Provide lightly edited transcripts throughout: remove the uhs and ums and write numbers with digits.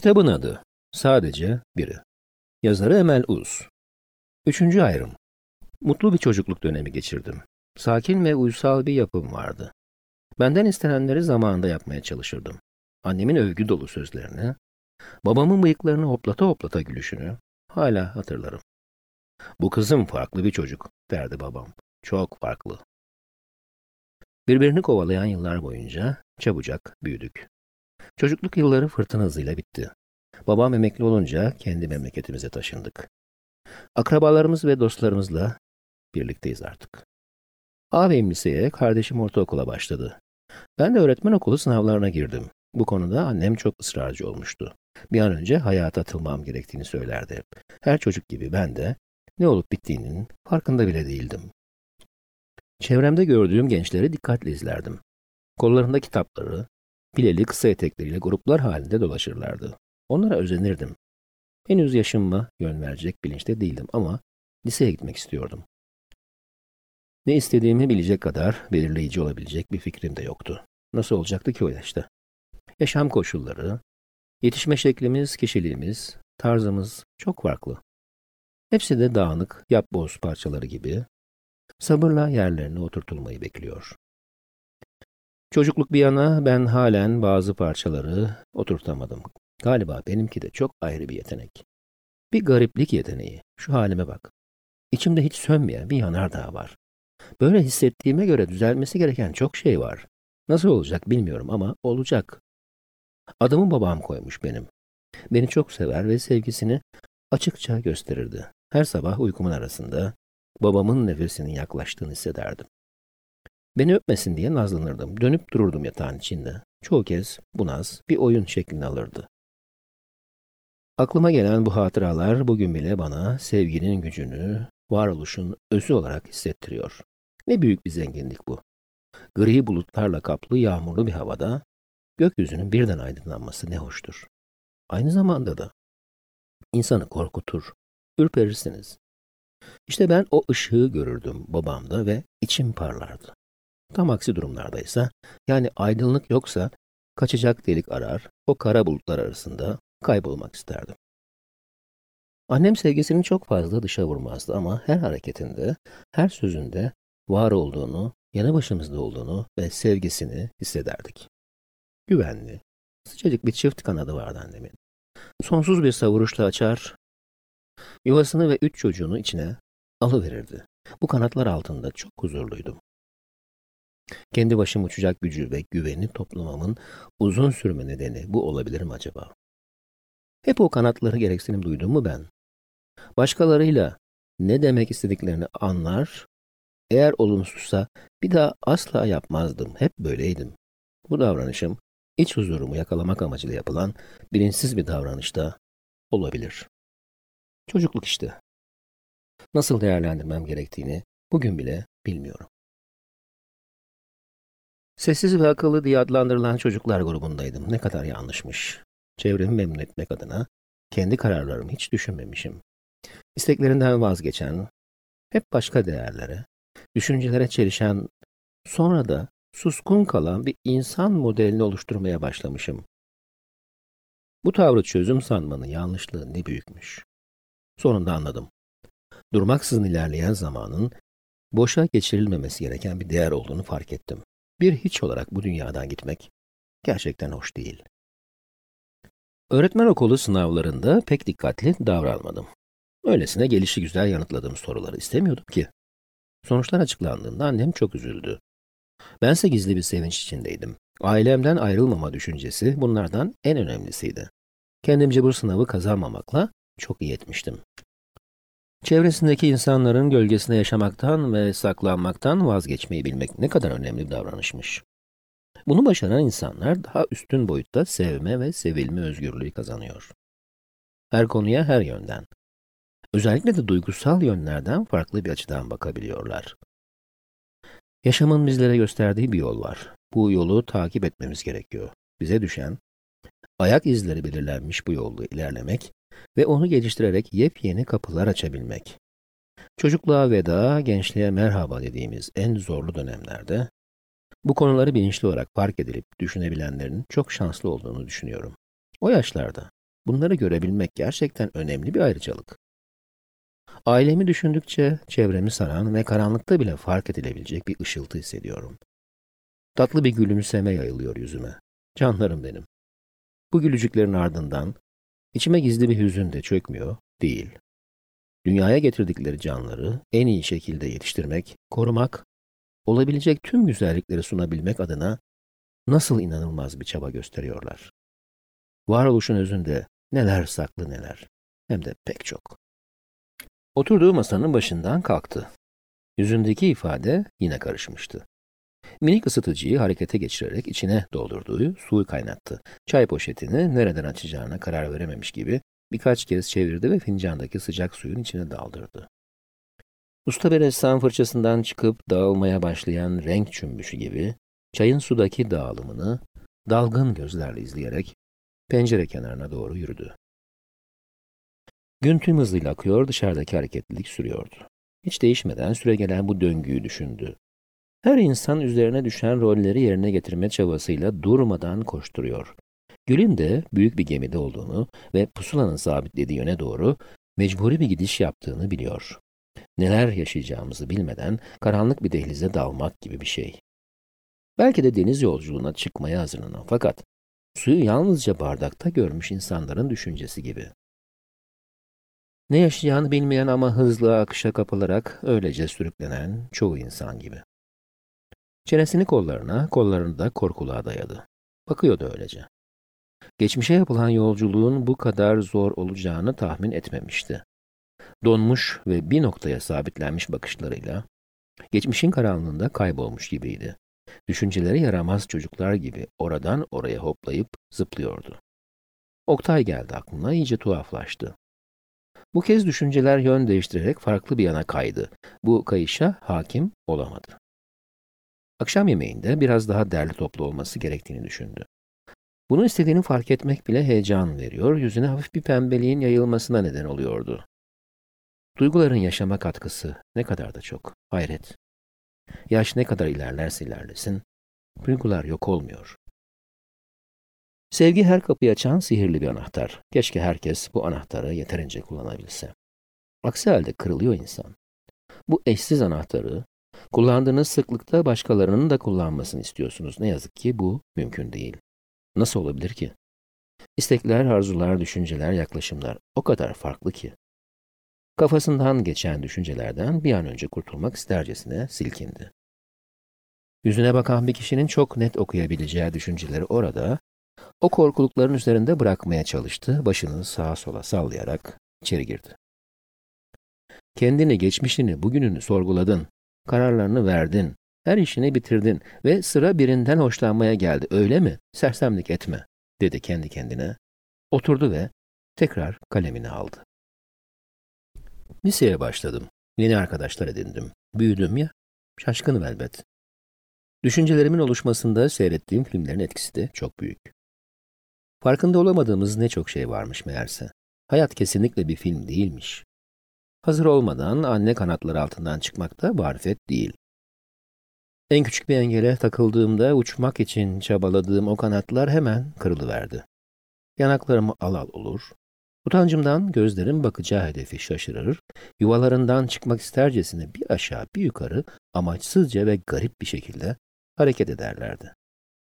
Kitabın adı sadece biri. Yazarı Emel Uz. Üçüncü ayrım. Mutlu bir çocukluk dönemi geçirdim. Sakin ve uysal bir yapım vardı. Benden istenenleri zamanında yapmaya çalışırdım. Annemin övgü dolu sözlerini, babamın bıyıklarını hoplata hoplata gülüşünü hala hatırlarım. Bu kızım farklı bir çocuk, derdi babam. Çok farklı. Birbirini kovalayan yıllar boyunca çabucak büyüdük. Çocukluk yılları fırtına hızıyla bitti. Babam emekli olunca kendi memleketimize taşındık. Akrabalarımız ve dostlarımızla birlikteyiz artık. Ağabeyim liseye, kardeşim ortaokula başladı. Ben de öğretmen okulu sınavlarına girdim. Bu konuda annem çok ısrarcı olmuştu. Bir an önce hayata atılmam gerektiğini söylerdi hep. Her çocuk gibi ben de ne olup bittiğinin farkında bile değildim. Çevremde gördüğüm gençleri dikkatle izlerdim. Kollarında kitapları, pileli kısa etekleriyle gruplar halinde dolaşırlardı. Onlara özenirdim. Henüz yaşımma yön verecek bilinçte değildim ama liseye gitmek istiyordum. Ne istediğimi bilecek kadar belirleyici olabilecek bir fikrim de yoktu. Nasıl olacaktı ki o yaşta? Yaşam koşulları, yetişme şeklimiz, kişiliğimiz, tarzımız çok farklı. Hepsi de dağınık, yapboz parçaları gibi sabırla yerlerine oturtulmayı bekliyor. Çocukluk bir yana ben halen bazı parçaları oturtamadım. Galiba benimki de çok ayrı bir yetenek. Bir gariplik yeteneği. Şu halime bak. İçimde hiç sönmeyen bir yanardağ var. Böyle hissettiğime göre düzelmesi gereken çok şey var. Nasıl olacak bilmiyorum ama olacak. Adımı babam koymuş benim. Beni çok sever ve sevgisini açıkça gösterirdi. Her sabah uykumun arasında babamın nefesinin yaklaştığını hissederdim. Beni öpmesin diye nazlanırdım. Dönüp dururdum yatağın içinde. Çoğu kez bu naz bir oyun şeklini alırdı. Aklıma gelen bu hatıralar bugün bile bana sevginin gücünü, varoluşun özü olarak hissettiriyor. Ne büyük bir zenginlik bu. Gri bulutlarla kaplı yağmurlu bir havada gökyüzünün birden aydınlanması ne hoştur. Aynı zamanda da insanı korkutur, ürperirsiniz. İşte ben o ışığı görürdüm babamda ve içim parlardı. Tam aksi durumlardaysa, yani aydınlık yoksa kaçacak delik arar, o kara bulutlar arasında kaybolmak isterdim. Annem sevgisini çok fazla dışa vurmazdı ama her hareketinde, her sözünde var olduğunu, yanı başımızda olduğunu ve sevgisini hissederdik. Güvenli, sıcacık bir çift kanadı vardı annemin. Sonsuz bir savuruşla açar, yuvasını ve 3 çocuğunu içine alıverirdi. Bu kanatlar altında çok huzurluydum. Kendi başım uçacak gücü ve güveni toplamamın uzun sürme nedeni bu olabilir mi acaba? Hep o kanatları gereksinim duydum mu ben? Başkalarıyla ne demek istediklerini anlar, eğer olumsuzsa bir daha asla yapmazdım. Hep böyleydim. Bu davranışım iç huzurumu yakalamak amacıyla yapılan bilinçsiz bir davranışta olabilir. Çocukluk işte. Nasıl değerlendirmem gerektiğini bugün bile bilmiyorum. Sessiz ve akıllı diye adlandırılan çocuklar grubundaydım. Ne kadar yanlışmış. Çevremi memnun etmek adına kendi kararlarımı hiç düşünmemişim. İsteklerinden vazgeçen, hep başka değerlere, düşüncelere çelişen, sonra da suskun kalan bir insan modelini oluşturmaya başlamışım. Bu tavrı çözüm sanmanın yanlışlığı ne büyükmüş. Sonunda anladım. Durmaksızın ilerleyen zamanın boşa geçirilmemesi gereken bir değer olduğunu fark ettim. Bir hiç olarak bu dünyadan gitmek gerçekten hoş değil. Öğretmen okulu sınavlarında pek dikkatli davranmadım. Öylesine gelişigüzel yanıtladığım soruları istemiyordum ki. Sonuçlar açıklandığında annem çok üzüldü. Bense gizli bir sevinç içindeydim. Ailemden ayrılmama düşüncesi bunlardan en önemlisiydi. Kendimce bu sınavı kazanmamakla çok iyi etmiştim. Çevresindeki insanların gölgesinde yaşamaktan ve saklanmaktan vazgeçmeyi bilmek ne kadar önemli bir davranışmış. Bunu başaran insanlar daha üstün boyutta sevme ve sevilme özgürlüğü kazanıyor. Her konuya her yönden, özellikle de duygusal yönlerden farklı bir açıdan bakabiliyorlar. Yaşamın bizlere gösterdiği bir yol var. Bu yolu takip etmemiz gerekiyor. Bize düşen, ayak izleri belirlenmiş bu yolda ilerlemek ve onu geliştirerek yepyeni kapılar açabilmek. Çocukluğa veda, gençliğe merhaba dediğimiz en zorlu dönemlerde bu konuları bilinçli olarak fark edilip düşünebilenlerin çok şanslı olduğunu düşünüyorum. O yaşlarda Bunları görebilmek gerçekten önemli bir ayrıcalık. Ailemi düşündükçe çevremi saran ve karanlıkta bile fark edilebilecek bir ışıltı hissediyorum. Tatlı bir gülümseme yayılıyor yüzüme. Canlarım benim. Bu gülücüklerin ardından içime gizli bir hüzün de çökmüyor, değil. Dünyaya getirdikleri canları en iyi şekilde yetiştirmek, korumak, olabilecek tüm güzellikleri sunabilmek adına nasıl inanılmaz bir çaba gösteriyorlar. Varoluşun özünde neler saklı neler, hem de pek çok. Oturduğu masanın başından kalktı. Yüzündeki ifade yine karışmıştı. Minik ısıtıcıyı harekete geçirerek içine doldurduğu suyu kaynattı. Çay poşetini nereden açacağına karar verememiş gibi birkaç kez çevirdi ve fincandaki sıcak suyun içine daldırdı. Usta bir ressam fırçasından çıkıp dağılmaya başlayan renk cümbüşü gibi çayın sudaki dağılımını dalgın gözlerle izleyerek pencere kenarına doğru yürüdü. Gün tüm hızıyla akıyor, dışarıdaki hareketlilik sürüyordu. Hiç değişmeden süregelen bu döngüyü düşündü. Her insan üzerine düşen rolleri yerine getirme çabasıyla durmadan koşturuyor. Gül'ün de büyük bir gemide olduğunu ve pusulanın sabitlediği yöne doğru mecburi bir gidiş yaptığını biliyor. Neler yaşayacağımızı bilmeden karanlık bir dehlize dalmak gibi bir şey. Belki de deniz yolculuğuna çıkmaya hazırlanan fakat suyu yalnızca bardakta görmüş insanların düşüncesi gibi. Ne yaşayacağını bilmeyen ama hızlı akışa kapılarak öylece sürüklenen çoğu insan gibi. Çenesini kollarına, kollarını da korkuluğa dayadı. Bakıyordu öylece. Geçmişe yapılan yolculuğun bu kadar zor olacağını tahmin etmemişti. Donmuş ve bir noktaya sabitlenmiş bakışlarıyla, geçmişin karanlığında kaybolmuş gibiydi. Düşünceleri yaramaz çocuklar gibi oradan oraya hoplayıp zıplıyordu. Oktay geldi aklına, iyice tuhaflaştı. Bu kez düşünceler yön değiştirerek farklı bir yana kaydı. Bu kayışa hakim olamadı. Akşam yemeğinde biraz daha derli toplu olması gerektiğini düşündü. Bunu istediğini fark etmek bile heyecan veriyor, yüzüne hafif bir pembeliğin yayılmasına neden oluyordu. Duyguların yaşama katkısı ne kadar da çok, hayret. Yaş ne kadar ilerlerse ilerlesin, duygular yok olmuyor. Sevgi her kapıyı açan sihirli bir anahtar. Keşke herkes bu anahtarı yeterince kullanabilse. Aksi halde kırılıyor insan. Bu eşsiz anahtarı kullandığınız sıklıkta başkalarının da kullanmasını istiyorsunuz. Ne yazık ki bu mümkün değil. Nasıl olabilir ki? İstekler, arzular, düşünceler, yaklaşımlar o kadar farklı ki. Kafasından geçen düşüncelerden bir an önce kurtulmak istercesine silkindi. Yüzüne bakan bir kişinin çok net okuyabileceği düşünceleri orada, o korkulukların üzerinde bırakmaya çalıştı, başını sağa sola sallayarak içeri girdi. Kendini, geçmişini, bugününü sorguladın, kararlarını verdin, her işini bitirdin ve sıra birinden hoşlanmaya geldi, öyle mi? Sersemlik etme, dedi kendi kendine. Oturdu ve tekrar kalemini aldı. Liseye başladım. Yeni arkadaşlar edindim. Büyüdüm ya, şaşkınım elbet. Düşüncelerimin oluşmasında seyrettiğim filmlerin etkisi de çok büyük. Farkında olamadığımız ne çok şey varmış meğerse. Hayat kesinlikle bir film değilmiş. Hazır olmadan anne kanatları altından çıkmak da marifet değil. En küçük bir engele takıldığımda uçmak için çabaladığım o kanatlar hemen kırılıverdi. Yanaklarım al al olur. Utancımdan gözlerim bakacağı hedefi şaşırır, yuvalarından çıkmak istercesine bir aşağı bir yukarı amaçsızca ve garip bir şekilde hareket ederlerdi.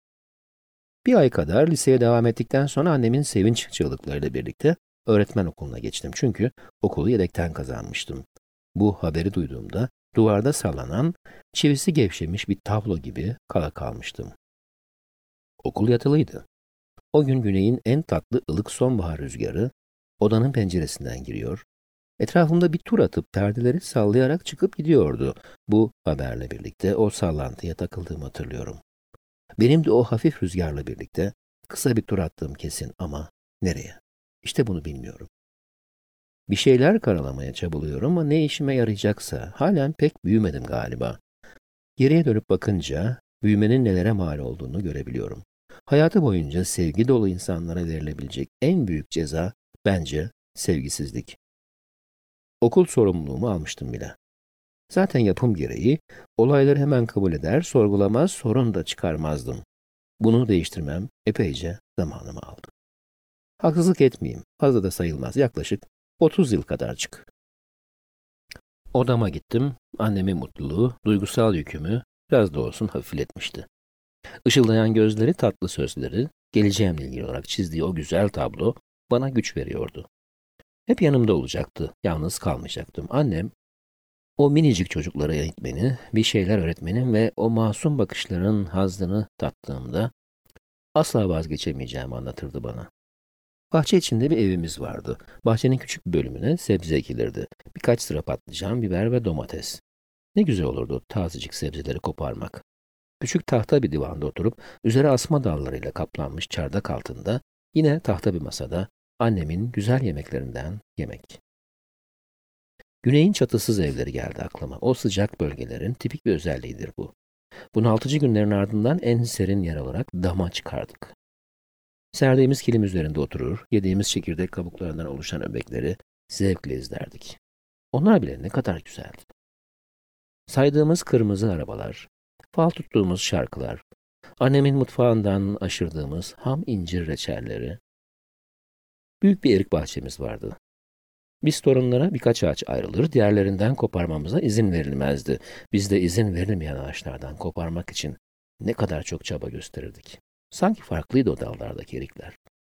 Bir ay kadar liseye devam ettikten sonra annemin sevinç çığlıklarıyla birlikte öğretmen okuluna geçtim. Çünkü okulu yedekten kazanmıştım. Bu haberi duyduğumda duvarda sallanan, çivisi gevşemiş bir tablo gibi kala kalmıştım. Okul yatılıydı. O gün güneyin en tatlı ılık sonbahar rüzgarı odanın penceresinden giriyor, etrafımda bir tur atıp perdeleri sallayarak çıkıp gidiyordu. Bu haberle birlikte o sallantıya takıldığımı hatırlıyorum. Benim de o hafif rüzgarla birlikte kısa bir tur attığım kesin ama nereye? İşte bunu bilmiyorum. Bir şeyler karalamaya çabalıyorum ama ne işime yarayacaksa halen pek büyümedim galiba. Geriye dönüp bakınca büyümenin nelere mal olduğunu görebiliyorum. Hayatı boyunca sevgi dolu insanlara verilebilecek en büyük ceza bence sevgisizlik. Okul sorumluluğumu almıştım bile. Zaten yapım gereği olayları hemen kabul eder, sorgulamaz, sorun da çıkarmazdım. Bunu değiştirmem epeyce zamanımı aldı. Haksızlık etmeyeyim, fazla da sayılmaz, yaklaşık 30 yıl kadarcık. Odama gittim, annemin mutluluğu, duygusal yükümü biraz da olsun hafifletmişti. Işıldayan gözleri, tatlı sözleri, geleceğimle ilgili olarak çizdiği o güzel tablo bana güç veriyordu. Hep yanımda olacaktı, yalnız kalmayacaktım. Annem, o minicik çocuklara eğitmenin, bir şeyler öğretmenin ve o masum bakışların hazzını tattığımda asla vazgeçemeyeceğimi anlatırdı bana. Bahçe içinde bir evimiz vardı. Bahçenin küçük bir bölümüne sebze ekilirdi. Birkaç sıra patlıcan, biber ve domates. Ne güzel olurdu tazecik sebzeleri koparmak. Küçük tahta bir divanda oturup üzeri asma dallarıyla kaplanmış çardak altında yine tahta bir masada annemin güzel yemeklerinden yemek. Güneyin çatısız evleri geldi aklıma. O sıcak bölgelerin tipik bir özelliğidir bu. Bunaltıcı günlerin ardından en serin yer olarak dama çıkardık. Serdiğimiz kilim üzerinde oturur, yediğimiz çekirdek kabuklarından oluşan öbekleri zevkle izlerdik. Onlar bile ne kadar güzeldi. Saydığımız kırmızı arabalar, fal tuttuğumuz şarkılar, annemin mutfağından aşırdığımız ham incir reçelleri. Büyük bir erik bahçemiz vardı. Biz torunlara birkaç ağaç ayrılır, diğerlerinden koparmamıza izin verilmezdi. Biz de izin verilmeyen ağaçlardan koparmak için ne kadar çok çaba gösterirdik. Sanki farklıydı o dallardaki erikler.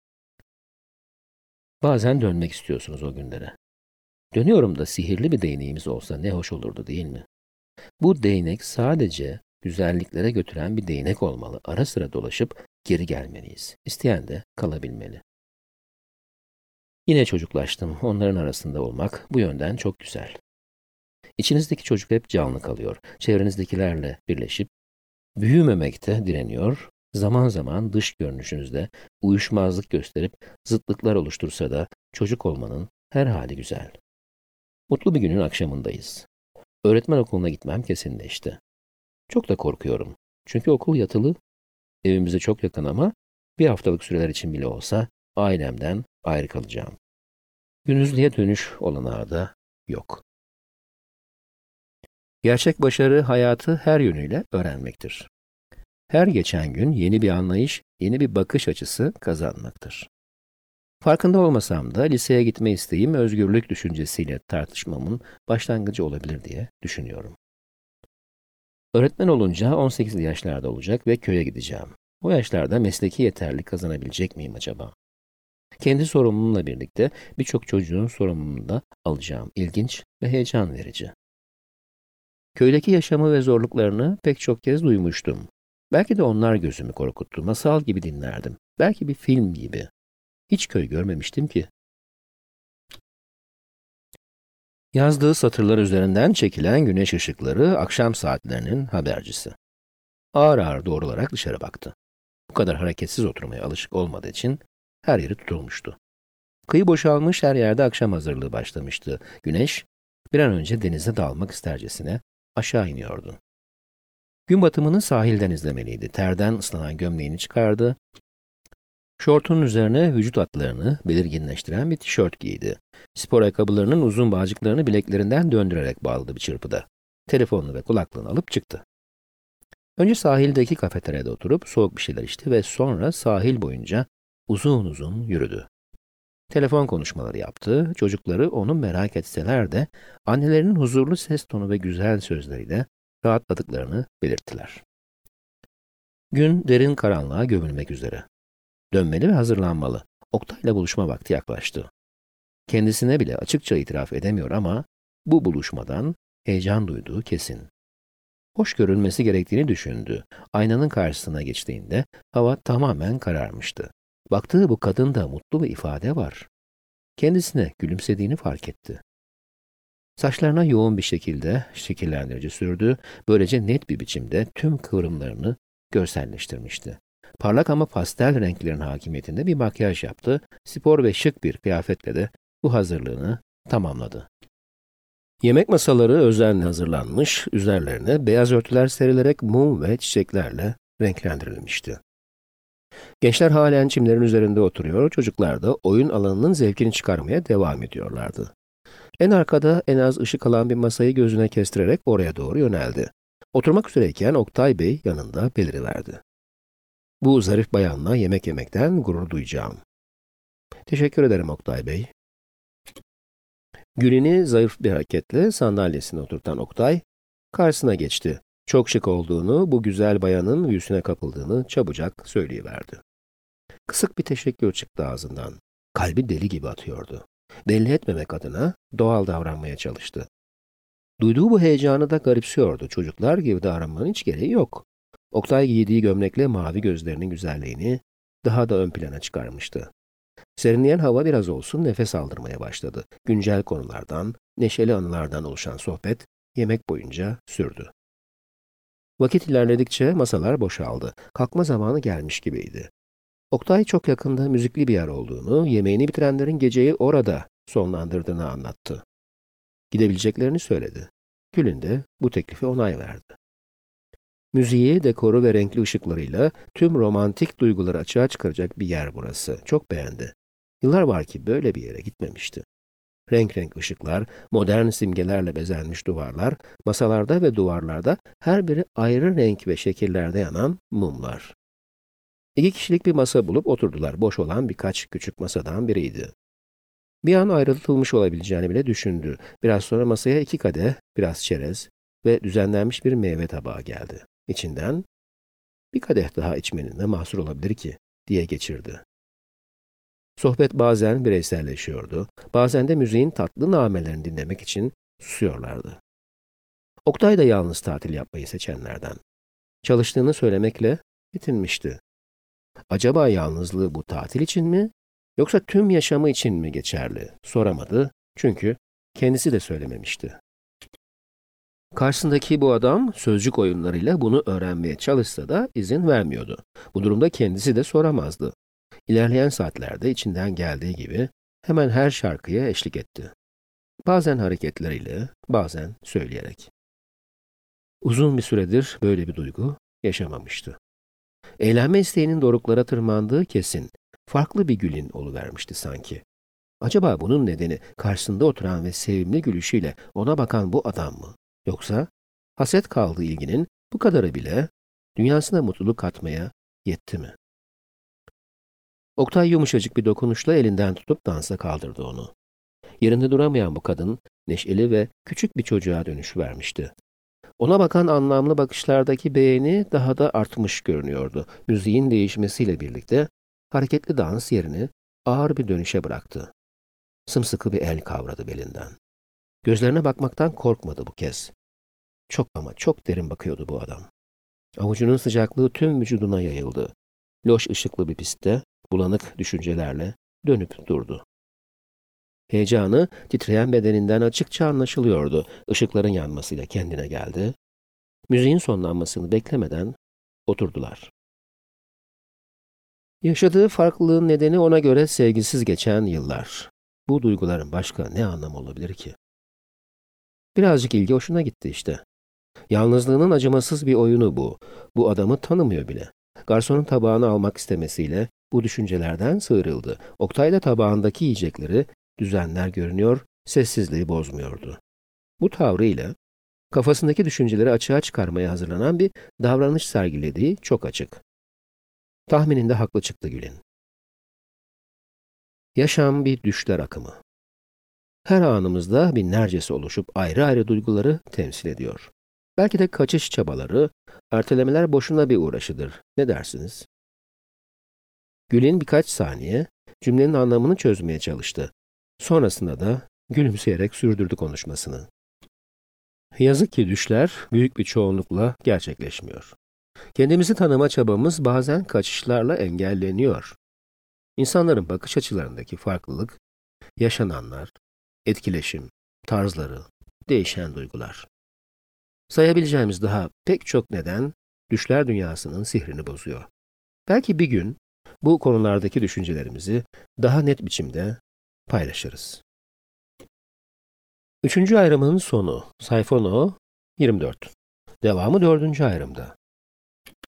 Bazen dönmek istiyorsunuz o günlere. Dönüyorum da sihirli bir değneğimiz olsa ne hoş olurdu değil mi? Bu değnek sadece güzelliklere götüren bir değnek olmalı. Ara sıra dolaşıp geri gelmeliyiz. İsteyen de kalabilmeli. Yine çocuklaştım. Onların arasında olmak bu yönden çok güzel. İçinizdeki çocuk hep canlı kalıyor. Çevrenizdekilerle birleşip büyümemekte direniyor. Zaman zaman dış görünüşünüzde uyuşmazlık gösterip zıtlıklar oluştursa da çocuk olmanın her hali güzel. Mutlu bir günün akşamındayız. Öğretmen okuluna gitmem kesinleşti. Çok da korkuyorum. Çünkü okul yatılı, evimize çok yakın ama bir haftalık süreler için bile olsa ailemden ayrı kalacağım. Gündüzlüğe dönüş olanağı da yok. Gerçek başarı hayatı her yönüyle öğrenmektir. Her geçen gün yeni bir anlayış, yeni bir bakış açısı kazanmaktır. Farkında olmasam da liseye gitme isteğim özgürlük düşüncesiyle tartışmamın başlangıcı olabilir diye düşünüyorum. Öğretmen olunca 18'li yaşlarda olacak ve köye gideceğim. O yaşlarda mesleki yeterlilik kazanabilecek miyim acaba? Kendi sorumluluğumla birlikte birçok çocuğun sorumluluğunu da alacağım. İlginç ve heyecan verici. Köydeki yaşamı ve zorluklarını pek çok kez duymuştum. Belki de onlar gözümü korkuttu. Masal gibi dinlerdim. Belki bir film gibi. Hiç köy görmemiştim ki. Yazdığı satırlar üzerinden çekilen güneş ışıkları akşam saatlerinin habercisi. Ağır ağır doğrularak dışarı baktı. Bu kadar hareketsiz oturmaya alışık olmadığı için her yeri tutulmuştu. Kıyı boşalmış, her yerde akşam hazırlığı başlamıştı. Güneş bir an önce denize dalmak istercesine aşağı iniyordu. Gün batımını sahilden izlemeliydi. Terden ıslanan gömleğini çıkardı. Şortunun üzerine vücut hatlarını belirginleştiren bir tişört giydi. Spor ayakkabılarının uzun bağcıklarını bileklerinden döndürerek bağladı bir çırpıda. Telefonunu ve kulaklığını alıp çıktı. Önce sahildeki kafeteryada oturup soğuk bir şeyler içti ve sonra sahil boyunca uzun uzun yürüdü. Telefon konuşmaları yaptı. Çocukları onu merak etseler de annelerinin huzurlu ses tonu ve güzel sözleriyle rahatladıklarını belirttiler. Gün derin karanlığa gömülmek üzere. Dönmeli ve hazırlanmalı. Oktay'la buluşma vakti yaklaştı. Kendisine bile açıkça itiraf edemiyor ama bu buluşmadan heyecan duyduğu kesin. Hoş görülmesi gerektiğini düşündü. Aynanın karşısına geçtiğinde hava tamamen kararmıştı. Baktığı bu kadında mutlu bir ifade var. Kendisine gülümsediğini fark etti. Saçlarına yoğun bir şekilde şekillendirici sürdü. Böylece net bir biçimde tüm kıvrımlarını görselleştirmişti. Parlak ama pastel renklerin hakimiyetinde bir makyaj yaptı. Spor ve şık bir kıyafetle de bu hazırlığını tamamladı. Yemek masaları özenle hazırlanmış, üzerlerine beyaz örtüler serilerek mum ve çiçeklerle renklendirilmişti. Gençler halen çimlerin üzerinde oturuyor, çocuklar da oyun alanının zevkini çıkarmaya devam ediyorlardı. En arkada en az ışık alan bir masayı gözüne kestirerek oraya doğru yöneldi. Oturmak üzereyken Oktay Bey yanında beliriverdi. Bu zarif bayanla yemek yemekten gurur duyacağım. Teşekkür ederim Oktay Bey. Gül'ini zayıf bir hareketle sandalyesine oturtan Oktay, karşısına geçti. Çok şık olduğunu, bu güzel bayanın büyüsüne kapıldığını çabucak söyleyiverdi. Kısık bir teşekkür çıktı ağzından. Kalbi deli gibi atıyordu. Belli etmemek adına doğal davranmaya çalıştı. Duyduğu bu heyecanı da garipsiyordu. Çocuklar gibi davranmanın hiç gereği yok. Oktay giydiği gömlekle mavi gözlerinin güzelliğini daha da ön plana çıkarmıştı. Serinleyen hava biraz olsun nefes aldırmaya başladı. Güncel konulardan, neşeli anılardan oluşan sohbet yemek boyunca sürdü. Vakit ilerledikçe masalar boşaldı. Kalkma zamanı gelmiş gibiydi. Oktay çok yakında müzikli bir yer olduğunu, yemeğini bitirenlerin geceyi orada sonlandırdığını anlattı. Gidebileceklerini söyledi. Gül'ün de bu teklife onay verdi. Müziği, dekoru ve renkli ışıklarıyla tüm romantik duyguları açığa çıkaracak bir yer burası. Çok beğendi. Yıllar var ki böyle bir yere gitmemişti. Renk renk ışıklar, modern simgelerle bezenmiş duvarlar, masalarda ve duvarlarda her biri ayrı renk ve şekillerde yanan mumlar. 2 kişilik bir masa bulup oturdular. Boş olan birkaç küçük masadan biriydi. Bir an ayrılmış olabileceğini bile düşündü. Biraz sonra masaya 2 kadeh, biraz çerez ve düzenlenmiş bir meyve tabağı geldi. İçinden, "Bir kadeh daha içmenin ne mahsur olabilir ki?" diye geçirdi. Sohbet bazen bireyselleşiyordu, bazen de müziğin tatlı namelerini dinlemek için susuyorlardı. Oktay da yalnız tatil yapmayı seçenlerden. Çalıştığını söylemekle yetinmişti. Acaba yalnızlığı bu tatil için mi, yoksa tüm yaşamı için mi geçerli? Soramadı, çünkü kendisi de söylememişti. Karşısındaki bu adam sözcük oyunlarıyla bunu öğrenmeye çalışsa da izin vermiyordu. Bu durumda kendisi de soramazdı. İlerleyen saatlerde içinden geldiği gibi hemen her şarkıya eşlik etti. Bazen hareketleriyle, bazen söyleyerek. Uzun bir süredir böyle bir duygu yaşamamıştı. Eğlenme isteğinin doruklara tırmandığı kesin, farklı bir Gül'in oluvermişti sanki. Acaba bunun nedeni karşısında oturan ve sevimli gülüşüyle ona bakan bu adam mı? Yoksa haset kaldığı ilginin bu kadarı bile dünyasına mutluluk katmaya yetti mi? Oktay yumuşacık bir dokunuşla elinden tutup dansa kaldırdı onu. Yerinde duramayan bu kadın neşeli ve küçük bir çocuğa dönüşüvermişti. Ona bakan anlamlı bakışlardaki beğeni daha da artmış görünüyordu. Müziğin değişmesiyle birlikte hareketli dans yerini ağır bir dönüşe bıraktı. Sımsıkı bir el kavradı belinden. Gözlerine bakmaktan korkmadı bu kez. Çok ama çok derin bakıyordu bu adam. Avucunun sıcaklığı tüm vücuduna yayıldı. Loş ışıklı bir pistte bulanık düşüncelerle dönüp durdu. Heyecanı titreyen bedeninden açıkça anlaşılıyordu. Işıkların yanmasıyla kendine geldi. Müziğin sonlanmasını beklemeden oturdular. Yaşadığı farklılığın nedeni ona göre sevgisiz geçen yıllar. Bu duyguların başka ne anlamı olabilir ki? Birazcık ilgi hoşuna gitti işte. Yalnızlığının acımasız bir oyunu bu. Bu adamı tanımıyor bile. Garsonun tabağını almak istemesiyle bu düşüncelerden sıyrıldı. Oktay da tabağındaki yiyecekleri düzenler görünüyor, sessizliği bozmuyordu. Bu tavrıyla kafasındaki düşünceleri açığa çıkarmaya hazırlanan bir davranış sergilediği çok açık. Tahmininde haklı çıktı Gül'ün. Yaşam bir düşler akımı. Her anımızda binlercesi oluşup ayrı ayrı duyguları temsil ediyor. Belki de kaçış çabaları, ertelemeler boşuna bir uğraşıdır. Ne dersiniz? Gül'ün birkaç saniye cümlenin anlamını çözmeye çalıştı. Sonrasında da gülümseyerek sürdürdü konuşmasını. Yazık ki düşler büyük bir çoğunlukla gerçekleşmiyor. Kendimizi tanıma çabamız bazen kaçışlarla engelleniyor. İnsanların bakış açılarındaki farklılık, yaşananlar, etkileşim, tarzları, değişen duygular. Sayabileceğimiz daha pek çok neden düşler dünyasının sihrini bozuyor. Belki bir gün bu konulardaki düşüncelerimizi daha net biçimde paylaşırız. 3. ayrımın sonu. Sayfa no 24. Devamı 4. ayrımda.